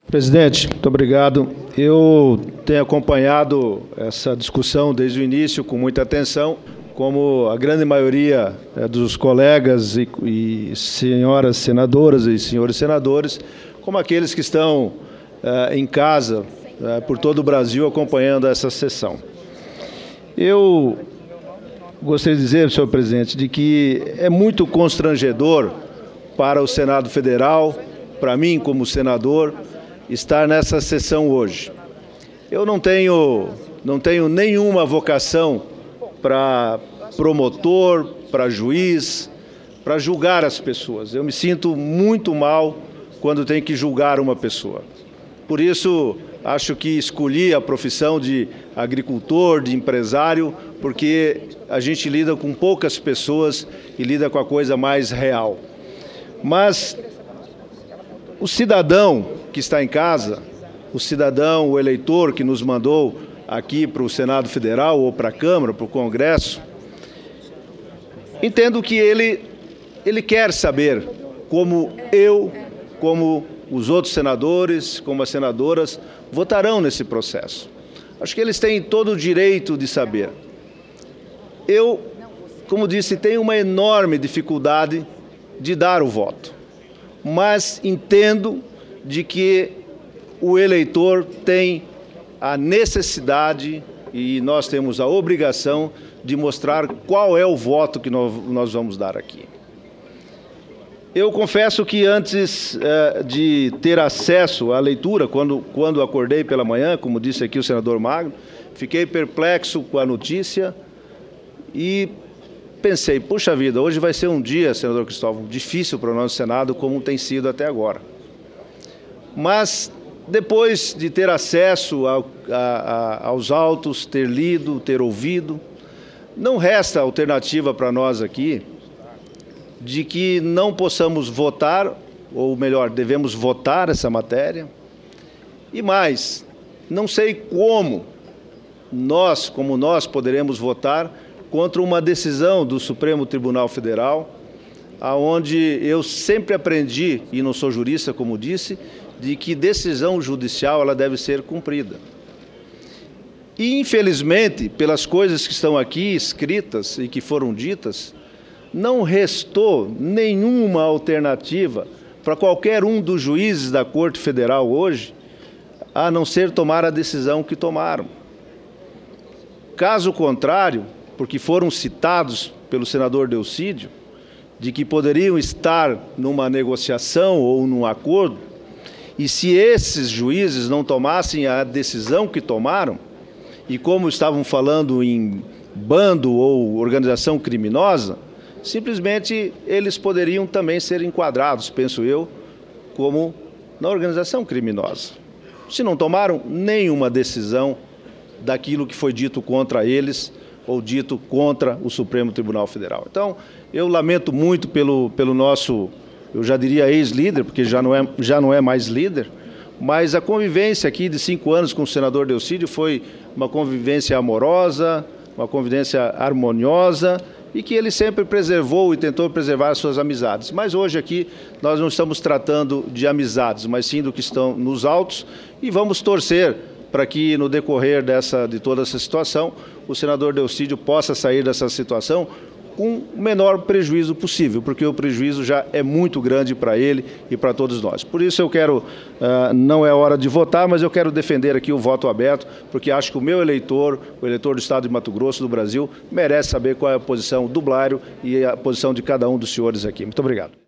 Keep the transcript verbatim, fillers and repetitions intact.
Presidente, muito obrigado. Eu tenho acompanhado essa discussão desde o início com muita atenção, como a grande maioria é, dos colegas e, e senhoras senadoras e senhores senadores, como aqueles que estão é, em casa é, por todo o Brasil acompanhando essa sessão. Eu gostaria de dizer, senhor presidente, de que é muito constrangedor para o Senado Federal, para mim como senador, estar nessa sessão hoje. Eu não tenho, não tenho nenhuma vocação para promotor, para juiz, para julgar as pessoas. Eu me sinto muito mal quando tenho que julgar uma pessoa. Por isso, acho que escolhi a profissão de agricultor, de empresário, porque a gente lida com poucas pessoas e lida com a coisa mais real. Mas o cidadão que está em casa, o cidadão, o eleitor que nos mandou aqui para o Senado Federal ou para a Câmara, para o Congresso, entendo que ele, ele quer saber como eu, como os outros senadores, como as senadoras, votarão nesse processo. Acho que eles têm todo o direito de saber. Eu, como disse, tenho uma enorme dificuldade de dar o voto, mas entendo de que o eleitor tem a necessidade e nós temos a obrigação de mostrar qual é o voto que nós vamos dar aqui. Eu confesso que antes eh, de ter acesso à leitura, quando, quando acordei pela manhã, como disse aqui o senador Magno, fiquei perplexo com a notícia e pensei, puxa vida, hoje vai ser um dia, senador Cristóvão, difícil para o nosso Senado, como tem sido até agora. Mas, depois de ter acesso ao, a, a, aos autos, ter lido, ter ouvido, não resta alternativa para nós aqui de que não possamos votar, ou melhor, devemos votar essa matéria. E mais, não sei como nós, como nós poderemos votar contra uma decisão do Supremo Tribunal Federal, aonde eu sempre aprendi, e não sou jurista, como disse, de que decisão judicial ela deve ser cumprida. E, infelizmente, pelas coisas que estão aqui escritas e que foram ditas, não restou nenhuma alternativa para qualquer um dos juízes da Corte Federal hoje, a não ser tomar a decisão que tomaram. Caso contrário, porque foram citados pelo senador Delcídio, de que poderiam estar numa negociação ou num acordo, e se esses juízes não tomassem a decisão que tomaram, e como estavam falando em bando ou organização criminosa, simplesmente eles poderiam também ser enquadrados, penso eu, como na organização criminosa. Se não tomaram nenhuma decisão daquilo que foi dito contra eles ou dito contra o Supremo Tribunal Federal. Então, eu lamento muito pelo, pelo nosso, eu já diria ex-líder, porque já não, é, já não é mais líder, mas a convivência aqui de cinco anos com o senador Delcídio foi uma convivência amorosa, uma convivência harmoniosa, e que ele sempre preservou e tentou preservar as suas amizades. Mas hoje aqui nós não estamos tratando de amizades, mas sim do que estão nos autos, e vamos torcer para que no decorrer dessa, de toda essa situação, o senador Delcídio possa sair dessa situação com o menor prejuízo possível, porque o prejuízo já é muito grande para ele e para todos nós. Por isso eu quero, uh, não é hora de votar, mas eu quero defender aqui o voto aberto, porque acho que o meu eleitor, o eleitor do Estado de Mato Grosso, do Brasil, merece saber qual é a posição do Blário e a posição de cada um dos senhores aqui. Muito obrigado.